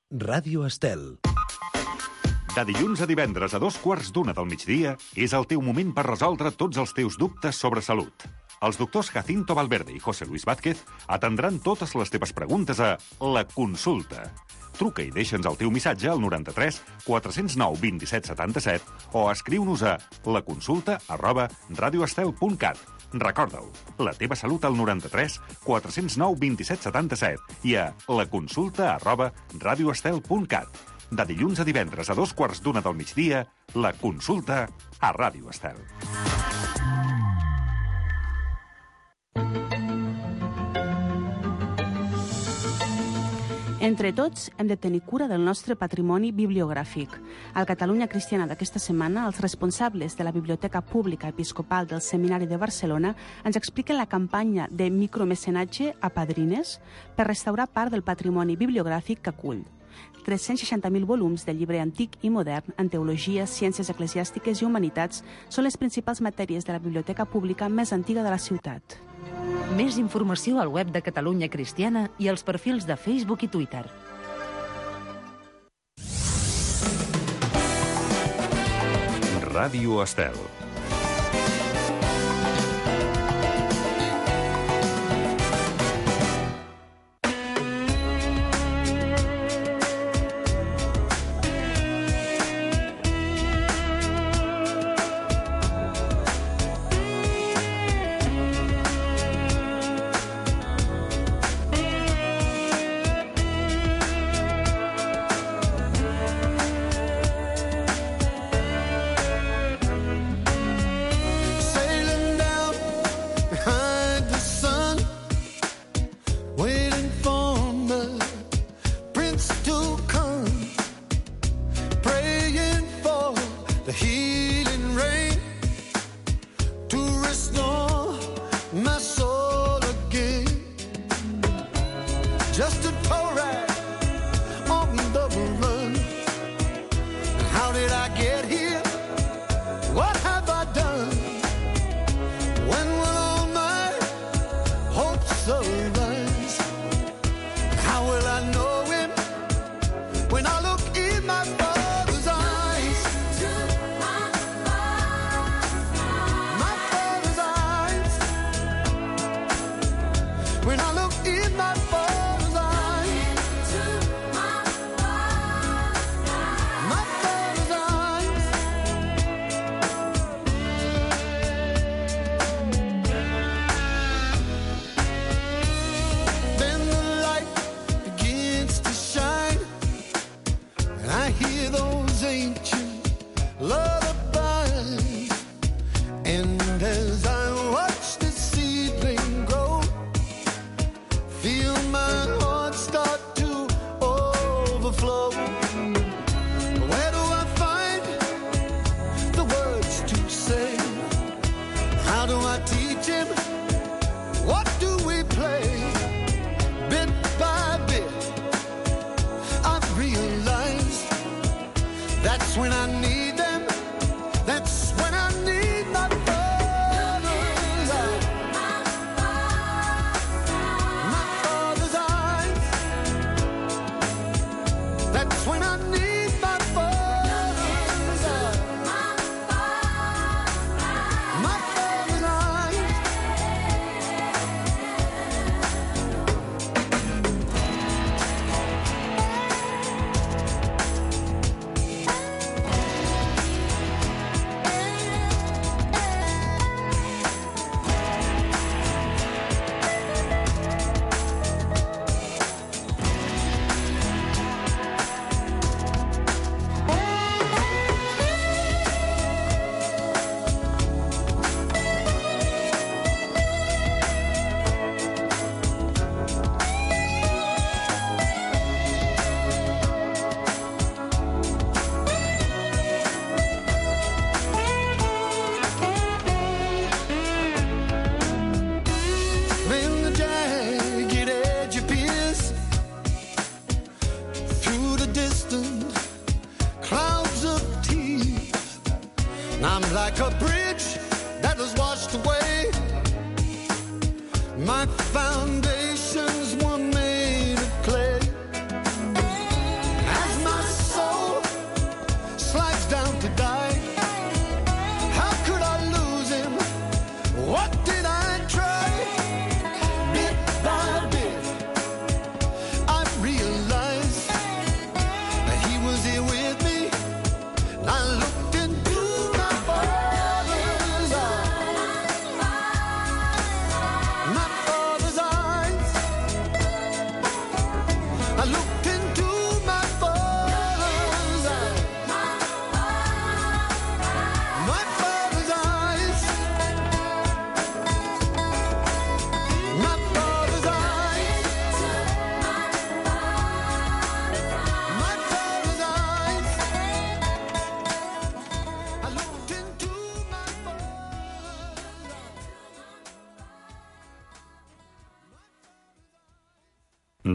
Ràdio Estel. De dilluns a divendres a 2:15 del migdia és el teu moment per resoldre tots els teus dubtes sobre salut. Els doctors Jacinto Valverde i José Luis Vázquez atendran totes les teves preguntes a La Consulta. Truca i deixa'ns el teu missatge al 93 409 27 77 o escriu-nos a laconsulta@radioestel.cat. Recorda-ho, la teva salut al 93 409 27 77 i a laconsulta@radioestel.cat. De dilluns a divendres a 2:15 del migdia, La Consulta a Ràdio Estel. Entre tots, hem de tenir cura del nostre patrimoni bibliogràfic. Al Catalunya Cristiana d'aquesta setmana, els responsables de la Biblioteca Pública Episcopal del Seminari de Barcelona ens expliquen la campanya de micromecenatge a padrines per restaurar part del patrimoni bibliogràfic que acull. 360.000 volums de llibre antic i modern en teologia, ciències eclesiàstiques i humanitats són les principals matèries de la biblioteca pública més antiga de la ciutat. Més informació al web de Catalunya Cristiana i als perfils de Facebook i Twitter. Ràdio Estel. like a bridge that was washed away. My foundations were made of clay.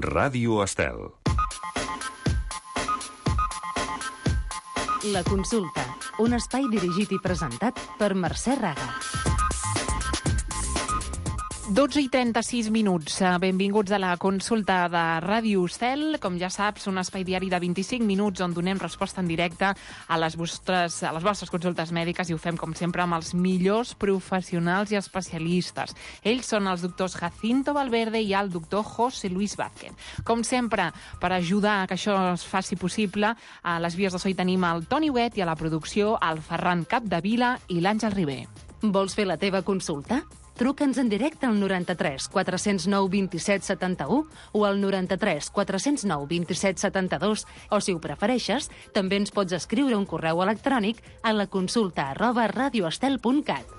Ràdio Estel. La consulta, un espai dirigit i presentat per Mercè Raga. 12:36 minuts. Benvinguts a la consulta de Ràdio Estel. Com ja saps, un espai diari de 25 minuts on donem resposta en directe a les vostres consultes mèdiques, i ho fem, com sempre, amb els millors professionals i especialistes. Ells són els doctors Jacinto Valverde i el doctor José Luis Vázquez. Com sempre, per ajudar a que això es faci possible, a les vies de so hi tenim el Toni Huet i a la producció el Ferran Capdevila i l'Àngel Ribé. Vols fer la teva consulta? Truca'ns en directe al 93 409 27 71 o al 93 409 27 72, o si ho prefereixes, també ens pots escriure un correu electrònic a la consulta@radioestel.cat.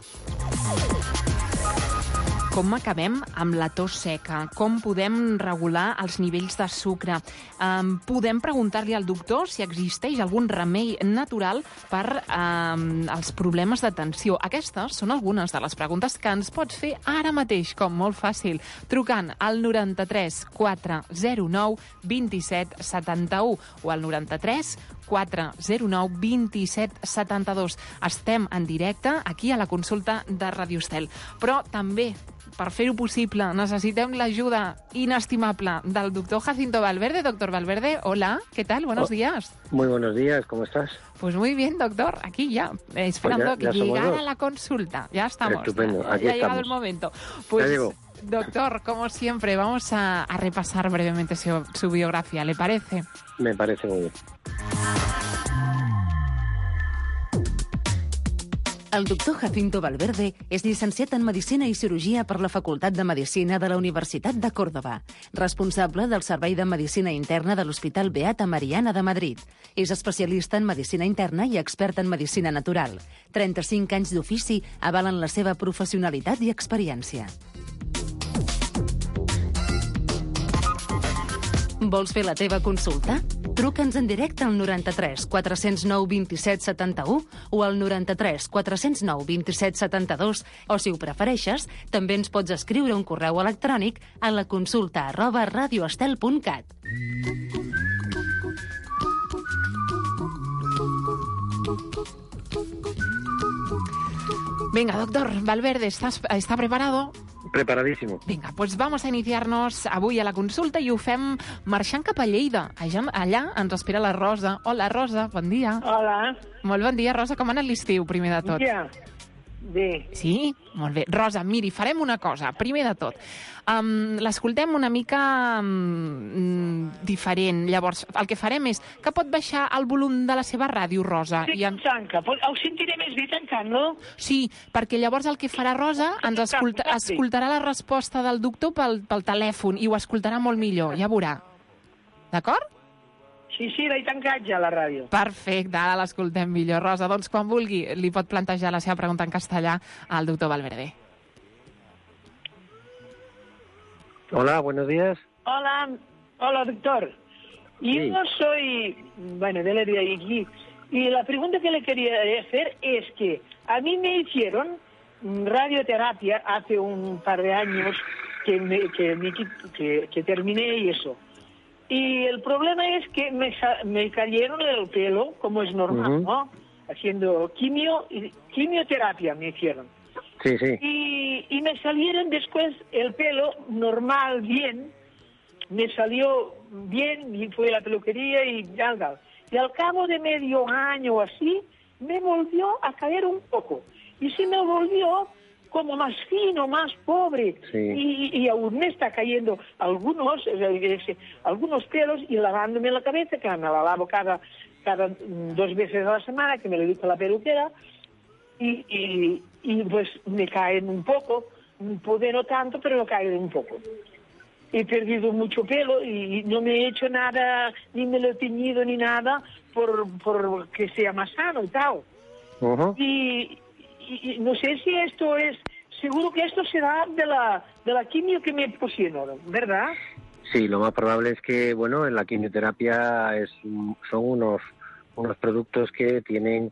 Com acabem amb la tos seca? Com podem regular els nivells de sucre? Podem preguntar-li al doctor si existeix algun remei natural per als problemes de tensió. Aquestes són algunes de les preguntes que ens pots fer ara mateix, com molt fàcil, trucant al 93 409 27 71 o al 93 409 27 72. Estem en directe aquí a la consulta de Ràdio Estel. Però també, per fer-ho possible, necessitem l'ajuda inestimable del doctor Jacinto Valverde. Doctor Valverde, hola, ¿qué tal? Buenos días. Muy buenos días, ¿cómo estás? Pues muy bien, doctor. Aquí ya, esperando Pues ya llegar somos a la consulta. Ya estamos. Estupendo, aquí ya ha estamos. llegado el momento. Pues, Ya llegó. doctor, como siempre, vamos a repasar brevemente su biografía, ¿le parece? Me parece muy bien. El doctor Jacinto Valverde és llicenciat en Medicina i Cirurgia per la Facultat de Medicina de la Universitat de Còrdova, responsable del Servei de Medicina Interna de l'Hospital Beata Mariana de Madrid. És especialista en Medicina Interna i expert en Medicina Natural. 35 anys d'ofici avalen la seva professionalitat i experiència. Vols fer la teva consulta? Truca'ns en directe al 93 409 27 71 o al 93 409 27 72, o si ho prefereixes, també ens pots escriure un correu electrònic a la consulta@radioestel.cat. Venga, doctor Valverde, ¿está preparado? Preparadísimo. Vinga, doncs vamos a iniciar-nos avui a la consulta i ho fem marxant cap a Lleida. Allà ens espera la Rosa. Hola, Rosa, bon dia. Hola. Molt bon dia, Rosa. Com ha anat l'estiu, primer de tot? Ja, bé. Sí? Molt bé. Rosa, miri, farem una cosa. Primer de tot, l'escoltem una mica diferent. Llavors, el que farem és que pot baixar el volum de la seva ràdio, Rosa. Sí, tanca. Ho sentiré més bé tancant, no? Sí, perquè llavors el que farà Rosa ens escoltarà la resposta del doctor pel telèfon i ho escoltarà molt millor, ja veurà. D'acord? Sí, l'he tancat ja, la ràdio. Perfecte, ara l'escoltem millor. Rosa, doncs quan vulgui li pot plantejar la seva pregunta en castellà al doctor Valverde. Hola, buenos días. Hola, doctor. Sí. Yo soy, de la de aquí. Y la pregunta que le quería hacer es que a mí me hicieron radioterapia hace un par de años que terminé y eso. Y el problema es que me cayeron el pelo, como es normal, ¿no? Haciendo quimioterapia me hicieron. Sí, sí. Y me salieron después el pelo normal, bien. Me salió bien y fui a la peluquería y ya. Y al cabo de medio año o así, me volvió a caer un poco. Y se me volvió como más fino, más pobre. Sí. Y aún me está cayendo algunos pelos, y lavándome la cabeza, que me la lavo cada 2 veces a la semana, que me lo dice la peluquera, y pues me caen un poco, no tanto, pero me caen un poco. He perdido mucho pelo y no me he hecho nada, ni me lo he teñido ni nada, por que sea más sano y tal. Y no sé si esto es, seguro que esto será de la quimio que me pusieron, ¿verdad? Sí, lo más probable es que, en la quimioterapia son unos productos que tienen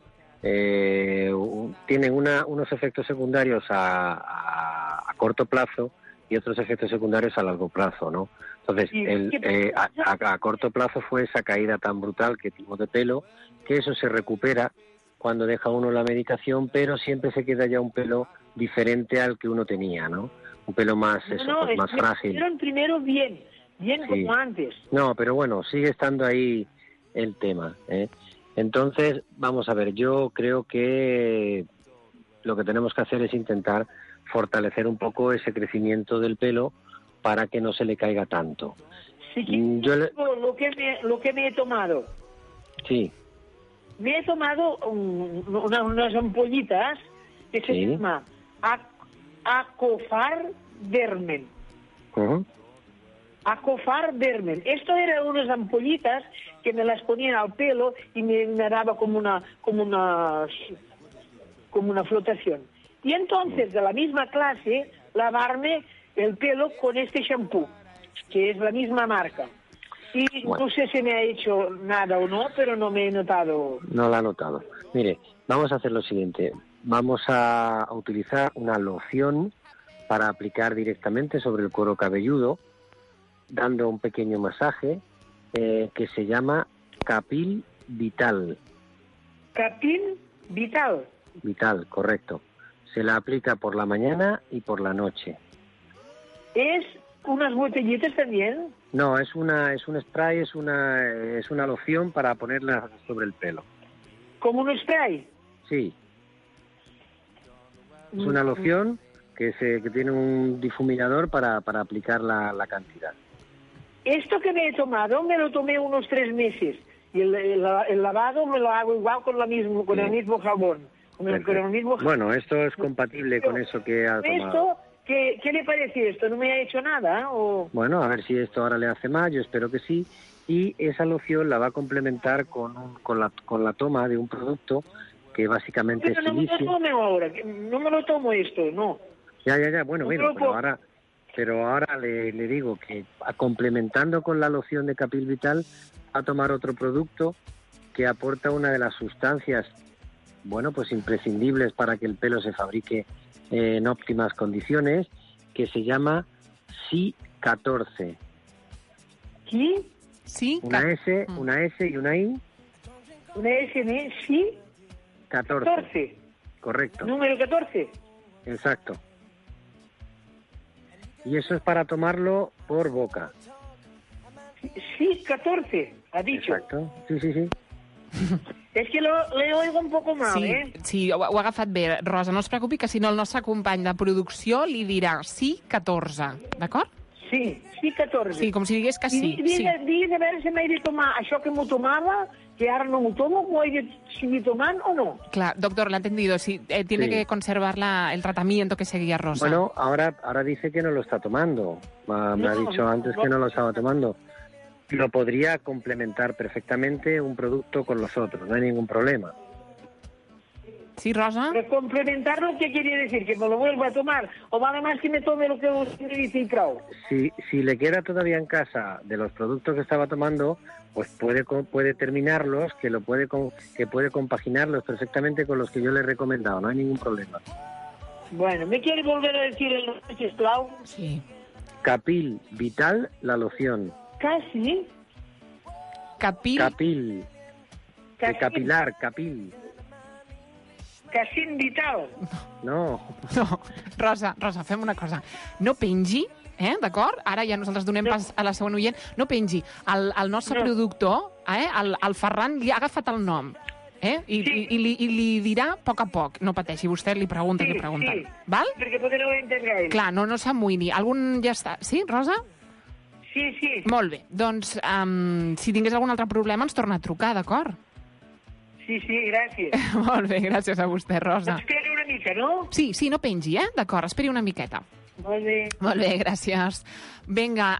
unos efectos secundarios a corto plazo y otros efectos secundarios a largo plazo, ¿no? Entonces, a corto plazo fue esa caída tan brutal que tuvo de pelo, que eso se recupera cuando deja uno la medicación, pero siempre se queda ya un pelo diferente al que uno tenía, ¿no? Un pelo más, más frágil. Primero bien como antes. No, pero bueno, sigue estando ahí el tema, ¿eh? Entonces, vamos a ver, yo creo que lo que tenemos que hacer es intentar fortalecer un poco ese crecimiento del pelo para que no se le caiga tanto. Sí, lo que me he tomado. Sí. Me he tomado unas ampollitas que se llama Acofar Dermen. Acofar Dermen. Esto eran unas ampollitas que me las ponían al pelo y me daba como una flotación. Y entonces, de la misma clase, lavarme el pelo con este shampoo, que es la misma marca. Y no sé si me ha hecho nada o no, pero no me he notado. No la ha notado. Mire, vamos a hacer lo siguiente. Vamos a utilizar una loción para aplicar directamente sobre el cuero cabelludo, dando un pequeño masaje que se llama Capil Vital. ¿Capil Vital? Vital, correcto. Se la aplica por la mañana y por la noche. ¿Es unas botellitas también? No, es un spray, es una loción para ponerla sobre el pelo. ¿Como un spray? Sí. Es una loción que tiene un difuminador para aplicar la cantidad. Esto que me he tomado, me lo tomé unos 3 meses. Y el lavado me lo hago igual con el mismo jabón. Bueno, esto es compatible con eso que ha tomado. ¿Qué le parece esto? ¿No me ha hecho nada? ¿O? Bueno, a ver si esto ahora le hace más, yo espero que sí. Y esa loción la va a complementar con la toma de un producto que básicamente es silicio. Pero no me lo tomo ahora, no me lo tomo esto, no. Ya, bueno, pero ahora le digo que complementando con la loción de Capil Vital, va a tomar otro producto que aporta una de las sustancias, pues imprescindibles para que el pelo se fabrique en óptimas condiciones, que se llama Si14. ¿Sí? Sí. Una S y una I. Una S y una I, sí. 14. Correcto. Número 14. Exacto. Y eso es para tomarlo por boca. Sí, 14, ha dicho. Exacto. Sí. És que le oigo un poc mal, sí, Sí, ho ha agafat bé. Rosa, no es preocupi, que si no el nostre company de producció li dirà sí 14, d'acord? Sí, sí 14. Sí, com si digués que sí. Digues a veure si m'he de tomar això que m'ho tomava, que ara no m'ho tomo, m'ho he de seguir tomant o no. Claro, doctor, lo ha entendido. Sí, tiene que conservar el tratamiento que seguía Rosa. Bueno, ahora dice que no lo está tomando. Me ha dicho antes que no lo estaba tomando. Lo podría complementar perfectamente un producto con los otros, no hay ningún problema. ¿Sí, Rosa? Pero complementarlo, ¿qué quiere decir? ¿Que me lo vuelva a tomar? ¿O vale más que me tome lo que usted dice y prou? Si le queda todavía en casa de los productos que estaba tomando, pues puede terminarlos, que puede compaginarlos perfectamente con los que yo le he recomendado, no hay ningún problema. Bueno, ¿me quiere volver a decir el nombre, sisplau? Sí. Capil Vital, la loción. Casi. Capil. De capilar, Capil. Cassin Vital. No. Rosa, fem una cosa. No pengi, d'acord? Ara ja nosaltres donem pas a la següent oient. No pengi. El nostre productor, el Ferran, li ha agafat el nom. I li dirà a poc. No pateixi, vostè li pregunta. Sí, val? Perquè potser no ho he entès gaire. Clar, no s'amoïni. Algun ja està... Sí, Rosa? Sí. Molt bé. Doncs, si tingués algun altre problema, ens torna a trucar, d'acord? Sí, gràcies. Molt bé, gràcies a vostè, Rosa. Esperi una mica, no? Sí, no pengi, d'acord, esperi una miqueta. Molt bé, gràcies. Vinga,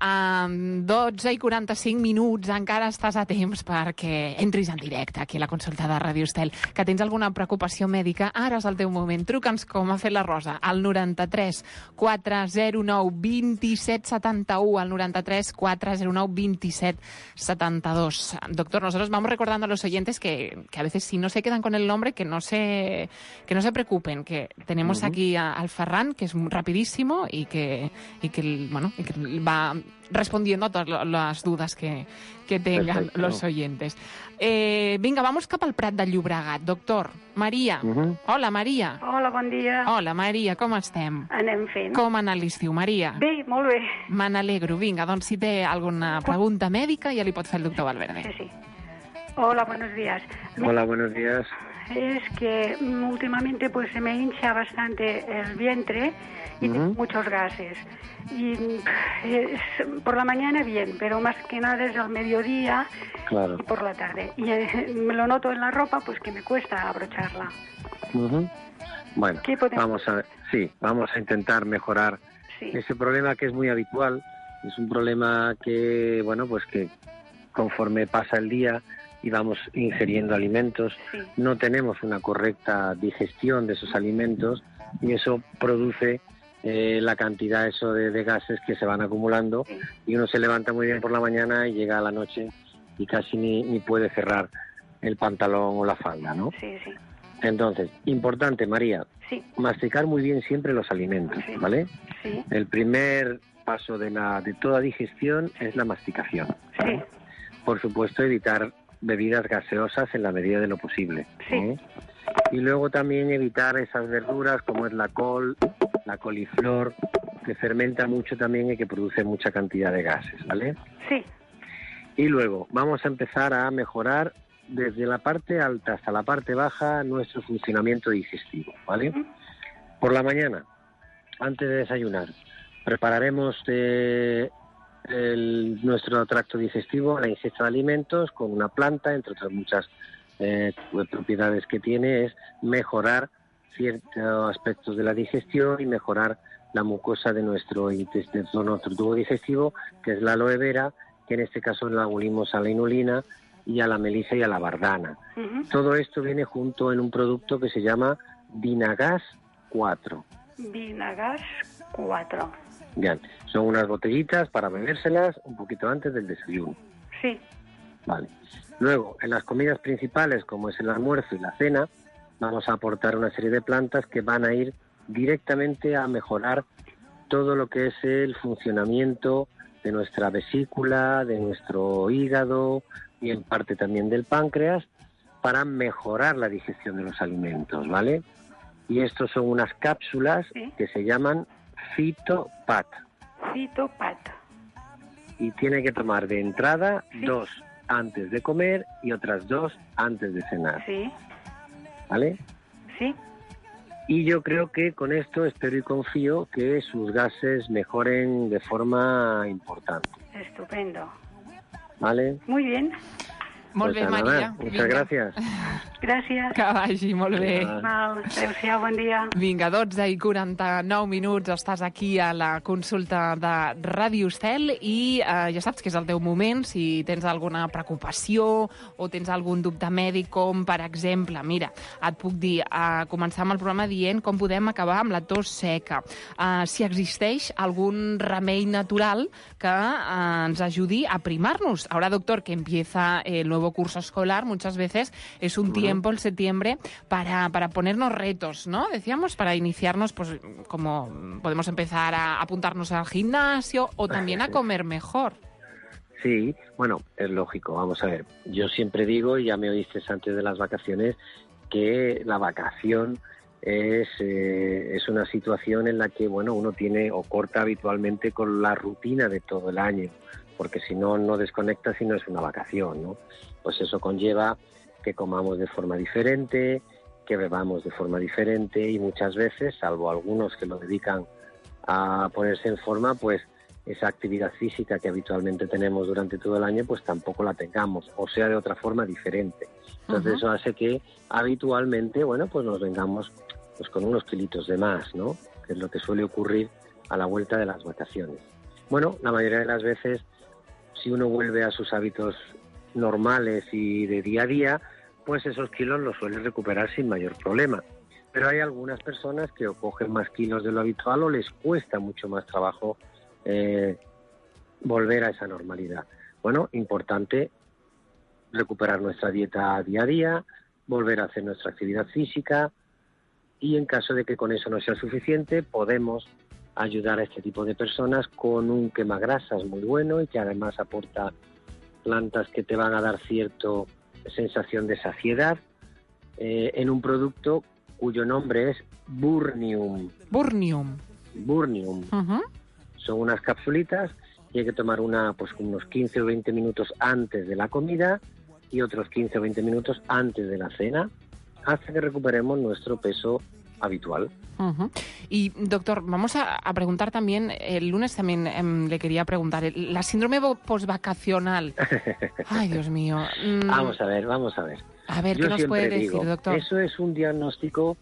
12:45, encara estàs a temps perquè entris en directe aquí a la consulta de Ràdio Estel. Que tens alguna preocupació mèdica, ara és el teu moment. Truca'ns com ha fet la Rosa, al 93 409 27 71, al 93 409 27 72. Doctor, nosotros vamos recordando a los oyentes que a veces si no se quedan con el nombre, que no se preocupen, que tenemos aquí al Ferran, que es rapidísimo, ¿no? Y que va respondiendo a todas las dudas que tengan los oyentes. Vinga, vamos cap al Prat de Llobregat. Doctor, Maria. Hola, Maria. Hola, bon dia. Hola, Maria, com estem? Anem fent. Com ha anat l'estiu, Maria? Bé, molt bé. Me n'alegro. Vinga, doncs si té alguna pregunta mèdica ja li pot fer el doctor Valverde. Sí. Hola, buenos días. Hola, buenos días. Es que últimamente pues se me hincha bastante el vientre y tengo muchos gases. Y por la mañana bien, pero más que nada es al mediodía y por la tarde. Y me lo noto en la ropa, pues que me cuesta abrocharla. Bueno, vamos a intentar mejorar ese problema que es muy habitual. Es un problema que, bueno, pues que conforme pasa el día y vamos ingiriendo alimentos, no tenemos una correcta digestión de esos alimentos y eso produce la cantidad de gases que se van acumulando y uno se levanta muy bien por la mañana y llega a la noche y casi ni puede cerrar el pantalón o la falda, ¿no? Sí. Entonces, importante, María, masticar muy bien siempre los alimentos, ¿vale? Sí. El primer paso de toda digestión es la masticación. Sí. Por supuesto, evitar bebidas gaseosas en la medida de lo posible. Sí. Y luego también evitar esas verduras como es la col, la coliflor, que fermenta mucho también y que produce mucha cantidad de gases, ¿vale? Sí. Y luego vamos a empezar a mejorar desde la parte alta hasta la parte baja nuestro funcionamiento digestivo, ¿vale? Por la mañana, antes de desayunar, prepararemos nuestro tracto digestivo, la ingesta de alimentos con una planta, entre otras muchas propiedades que tiene, es mejorar ciertos aspectos de la digestión y mejorar la mucosa de nuestro tubo digestivo, que es la aloe vera, que en este caso la unimos a la inulina y a la melisa y a la bardana. Todo esto viene junto en un producto que se llama Vinagas 4. Vinagas 4. Bien, son unas botellitas para bebérselas un poquito antes del desayuno. Sí. Vale. Luego, en las comidas principales, como es el almuerzo y la cena, vamos a aportar una serie de plantas que van a ir directamente a mejorar todo lo que es el funcionamiento de nuestra vesícula, de nuestro hígado y en parte también del páncreas, para mejorar la digestión de los alimentos, ¿vale? Y estos son unas cápsulas que se llaman Phytopat. Phytopat. Y tiene que tomar de entrada 2 antes de comer y otras 2 antes de cenar. Sí. ¿Vale? Sí. Y yo creo que con esto espero y confío que sus gases mejoren de forma importante. Estupendo. ¿Vale? Muy bien. Molt bé, Maria. Muchas gracias. Gràcies. Que vagi molt bé. Val, adéu-siau, bon dia. Vinga, 12:49 minuts, estàs aquí a la consulta de Ràdio Estel i ja saps que és el teu moment, si tens alguna preocupació o tens algun dubte mèdic, com per exemple, mira, et puc dir, començar amb el programa dient com podem acabar amb la tos seca, si existeix algun remei natural que ens ajudi a primar-nos. Ahora, doctor, que empieza el nuevo curso escolar, muchas veces es un tiempo, el septiembre, para ponernos retos, ¿no? Decíamos, para iniciarnos, pues, como podemos empezar a apuntarnos al gimnasio o también a comer mejor. Sí, bueno, es lógico, vamos a ver. Yo siempre digo, y ya me oíste antes de las vacaciones, que la vacación es una situación en la que, bueno, uno tiene o corta habitualmente con la rutina de todo el año, porque si no, no desconectas y no es una vacación, ¿no? Pues eso conlleva que comamos de forma diferente, que bebamos de forma diferente y muchas veces, salvo algunos que lo dedican a ponerse en forma, pues esa actividad física que habitualmente tenemos durante todo el año, pues tampoco la tengamos, o sea, de otra forma diferente. Entonces eso hace que habitualmente, bueno, pues nos vengamos pues con unos kilitos de más, ¿no? Que es lo que suele ocurrir a la vuelta de las vacaciones. Bueno, la mayoría de las veces, si uno vuelve a sus hábitos normales y de día a día, pues esos kilos los suele recuperar sin mayor problema. Pero hay algunas personas que o cogen más kilos de lo habitual o les cuesta mucho más trabajo volver a esa normalidad. Bueno, importante recuperar nuestra dieta día a día, volver a hacer nuestra actividad física y en caso de que con eso no sea suficiente, podemos ayudar a este tipo de personas con un quemagrasas muy bueno y que además aporta plantas que te van a dar cierta sensación de saciedad en un producto cuyo nombre es Burnium. Burnium. Son unas capsulitas y hay que tomar una pues unos 15 o 20 minutos antes de la comida y otros 15 o 20 minutos antes de la cena hasta que recuperemos nuestro peso habitual. Y, doctor, vamos a preguntar también, el lunes también le quería preguntar, la síndrome postvacacional. Ay, Dios mío. Vamos a ver. A ver, ¿qué nos puede decir, doctor? Eso es un diagnóstico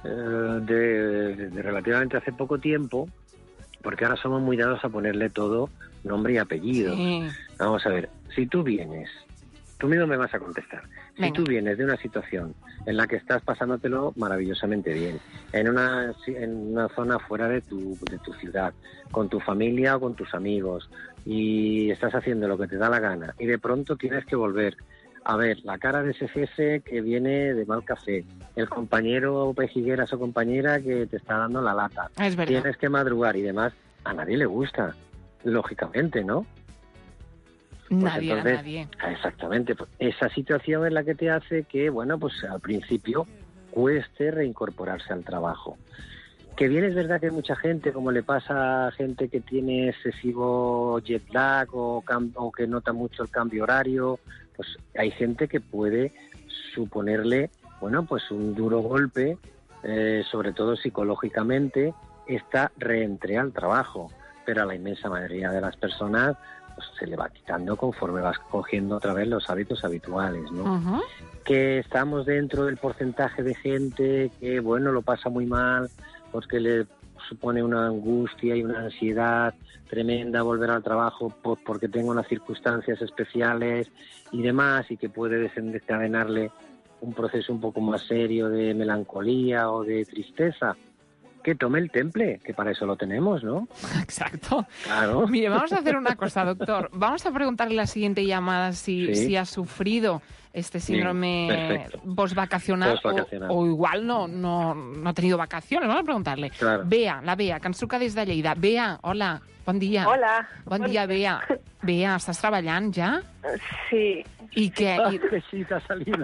de relativamente hace poco tiempo, porque ahora somos muy dados a ponerle todo nombre y apellido. Sí. Vamos a ver, si tú vienes, tú mismo me vas a contestar. Si tú vienes de una situación en la que estás pasándotelo maravillosamente bien, en una zona fuera de tu ciudad, con tu familia o con tus amigos, y estás haciendo lo que te da la gana, y de pronto tienes que volver a ver la cara de ese jefe que viene de mal café, el compañero pejigueras o compañera que te está dando la lata, es verdad. Tienes que madrugar y demás, a nadie le gusta, lógicamente, ¿no? Pues nadie. Exactamente. Pues esa situación es la que te hace que, bueno, pues al principio cueste reincorporarse al trabajo. Que bien es verdad que hay mucha gente, como le pasa a gente que tiene excesivo jet lag o que nota mucho el cambio horario, pues hay gente que puede suponerle, bueno, pues un duro golpe, sobre todo psicológicamente, esta reentré al trabajo. Pero a la inmensa mayoría de las personas se le va quitando conforme vas cogiendo otra vez los hábitos habituales, ¿no? Que estamos dentro del porcentaje de gente que, bueno, lo pasa muy mal, porque le supone una angustia y una ansiedad tremenda volver al trabajo porque tenga unas circunstancias especiales y demás, y que puede desencadenarle un proceso un poco más serio de melancolía o de tristeza. Que tome el temple, que para eso lo tenemos, ¿no? Exacto. Claro. Mire, vamos a hacer una cosa, doctor. Vamos a preguntarle la siguiente llamada si ha sufrido este síndrome postvacacional o igual no ha tenido vacaciones. Vamos a preguntarle. Claro. Bea, que ens truca des de Lleida. Bea, hola, bon dia. Hola. Bon dia, Bea. Bea, ¿estás treballant ja? Sí. ¿Y qué? Que sí, te ha salido.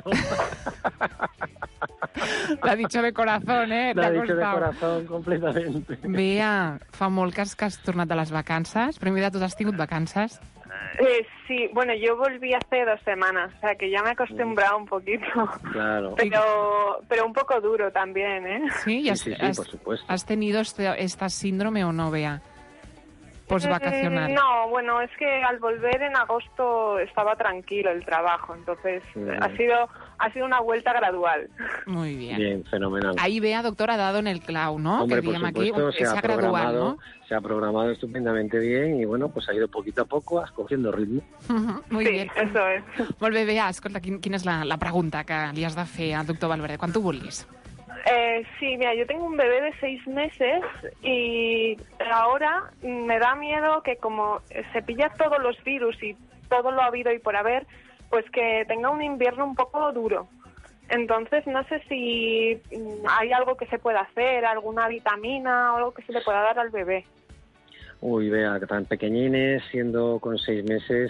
L'ha dicho de corazón, L'ha dicho de corazón, completamente. Bea, fa molt que has tornat de les vacances. Primer de tot, has tingut vacances? Sí, bueno, yo volví hace 2 semanas, o sea que ya me he acostumbrado un poquito. Claro. Pero un poco duro también, ¿eh? Sí, sí, por supuesto. ¿Has tenido esta síndrome o no, Bea? Postvacacional. No, bueno, es que al volver en agosto estaba tranquilo el trabajo, entonces ha sido una vuelta gradual. Muy bien. Bien, fenomenal. Ahí Bea, doctor, ha dado en el clau, ¿no? Hombre, que por supuesto, aquí, se ha gradual, ¿no? Se ha programado estupendamente bien y, bueno, pues ha ido poquito a poco cogiendo ritmo. Muy bien. Eso es. Molt bé, Bea, escolta, quina és la pregunta que li has de fer al doctor Valverde, quan tu vulguis. Sí, mira, yo tengo un bebé de 6 meses y ahora me da miedo que como se pilla todos los virus y todo lo habido y por haber, pues que tenga un invierno un poco duro. Entonces no sé si hay algo que se pueda hacer, alguna vitamina o algo que se le pueda dar al bebé. Uy, Bea, tan pequeñines, siendo con 6 meses...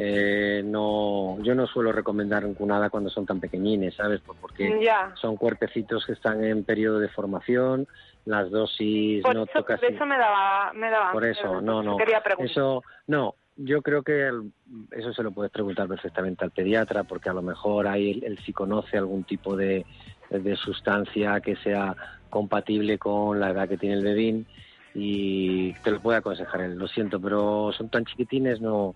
yo no suelo recomendar nada cuando son tan pequeñines, ¿sabes? Porque son cuerpecitos que están en periodo de formación, las dosis por no eso, tocas... Por eso me daba por eso, no. Quería preguntar. Eso, no, yo creo que eso se lo puedes preguntar perfectamente al pediatra, porque a lo mejor ahí él sí conoce algún tipo de sustancia que sea compatible con la edad que tiene el bebín y te lo puede aconsejar él. Lo siento, pero son tan chiquitines, no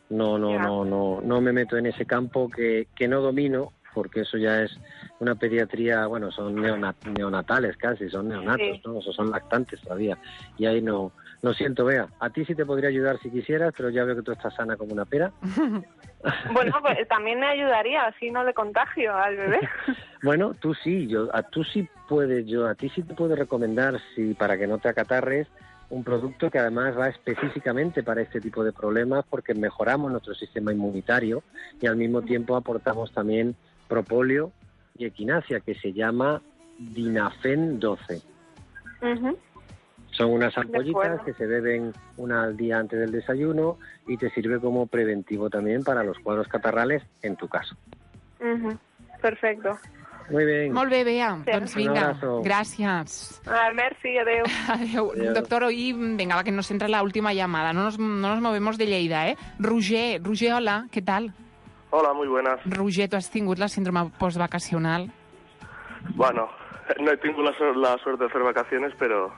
me meto en ese campo que no domino, porque eso ya es una pediatría, bueno, son neonatales casi, son neonatos, ¿no? Esos son lactantes todavía. Y ahí no, lo siento, Bea. A ti sí te podría ayudar si quisieras, pero ya veo que tú estás sana como una pera. Bueno, pues también me ayudaría, así no le contagio al bebé. Bueno, tú sí, a ti sí te puedo recomendar, para que no te acatarres, un producto que además va específicamente para este tipo de problemas porque mejoramos nuestro sistema inmunitario y al mismo tiempo aportamos también propóleo y equinacia, que se llama Dinafen 12. Son unas ampollitas que se beben una al día antes del desayuno y te sirve como preventivo también para los cuadros catarrales en tu caso. Perfecto. Muy bien. Molt bé, Bea. Sí. Doncs vinga, Un abrazo. gràcies. Merci, adeu. Adéu. Adéu. Doctor, hoy, venga, va, que nos entra la última llamada. No nos movemos de Lleida, ¿eh? Roger, hola, ¿qué tal? Hola, muy buenas. Roger, tu has tingut la síndrome postvacacional? Bueno, no he tenido la suerte de hacer vacaciones, pero...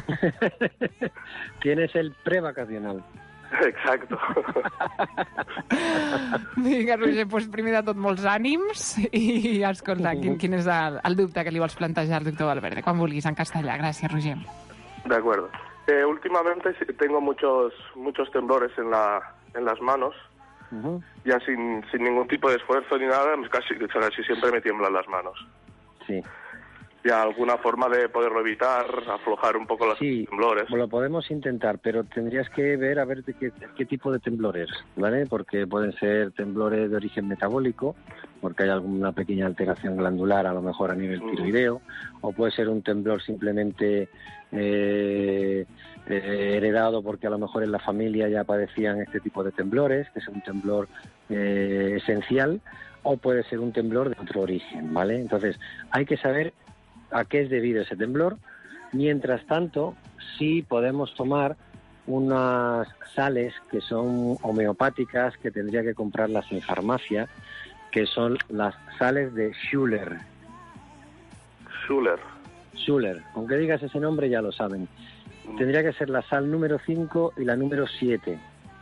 Tienes el prevacacional. Exacto. Vinga, Roger, doncs primer de tot molts ànims i escolta, quin és el dubte que li vols plantejar al doctor Valverde? Quan vulguis, en castellà. Gràcies, Roger. De acuerdo. Últimamente tengo muchos temblores en las manos, ya sin ningún tipo de esfuerzo ni nada, casi siempre me tiemblan las manos. Sí. ¿Ya alguna forma de poderlo evitar, aflojar un poco los temblores? Lo podemos intentar, pero tendrías que ver a ver de qué tipo de temblores, ¿vale? Porque pueden ser temblores de origen metabólico, porque hay alguna pequeña alteración glandular, a lo mejor a nivel tiroideo, o puede ser un temblor simplemente heredado porque a lo mejor en la familia ya padecían este tipo de temblores, que es un temblor esencial, o puede ser un temblor de otro origen, ¿vale? Entonces, hay que saber a qué es debido ese temblor. Mientras tanto, sí podemos tomar unas sales que son homeopáticas, que tendría que comprarlas en farmacia, que son las sales de Schuller. Schuller. Con que digas ese nombre ya lo saben. Tendría que ser la sal número 5 y la número 7.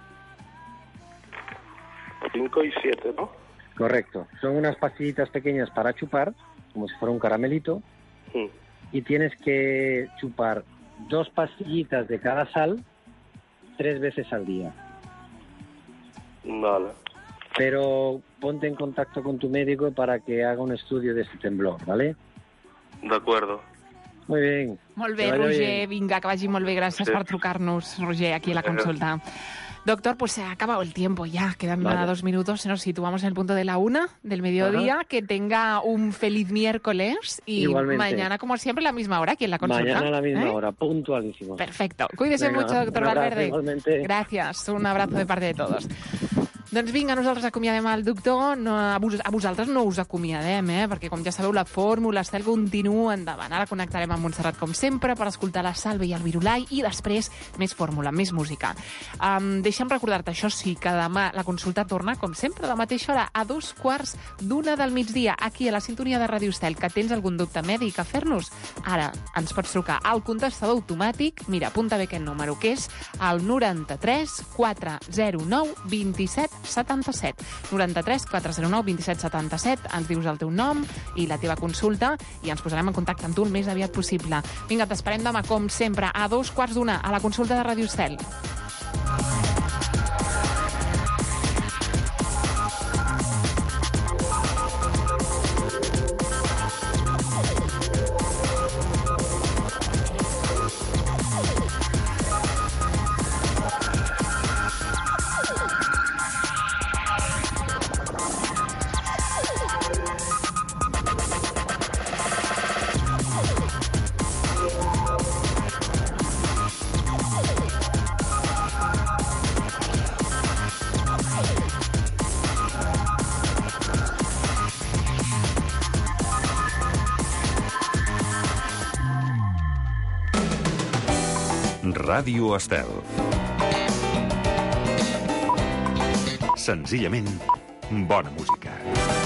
5 y 7, ¿no? Correcto. Son unas pastillitas pequeñas para chupar, como si fuera un caramelito, y tienes que chupar 2 pastillitas de cada sal 3 veces al día. Vale. Pero ponte en contacto con tu médico para que haga un estudio de este temblor, ¿vale? De acuerdo. Muy bien. Molt bé, Roger, vinga, que vagi molt bé. Gràcies per trucar-nos, Roger, aquí a la consulta. Doctor, pues se ha acabado el tiempo ya, quedan nada 2 minutos, nos situamos en el punto de la 1 del mediodía. Que tenga un feliz miércoles y igualmente. Mañana, como siempre, a la misma hora aquí en la consulta. Mañana a la misma hora, puntualísimo. Perfecto. Cuídese mucho, doctor Valverde. Igualmente. Gracias, un abrazo de parte de todos. Doncs vinga, nosaltres acomiadem el doctor, a vosaltres no us acomiadem, perquè com ja sabeu la fórmula Estel continua endavant. Ara connectarem amb Montserrat com sempre per escoltar la Salve i el Virulai i després més fórmula, més música. Deixa'm recordar-te, això sí, que demà la consulta torna, com sempre, a la mateixa hora, a 2:15 del migdia, aquí a la sintonia de Ràdio Estel. Que tens algun dubte mèdic a fer-nos? Ara ens pots trucar al contestador automàtic, mira, apunta bé aquest número, que és el 93 409 27 77. 93 409 27 77. Ens dius el teu nom i la teva consulta i ens posarem en contacte amb tu el més aviat possible. Vinga, t'esperem demà, com sempre, a 2:15 a la consulta de Ràdio Estel. Ràdio Estel. Senzillament, bona música.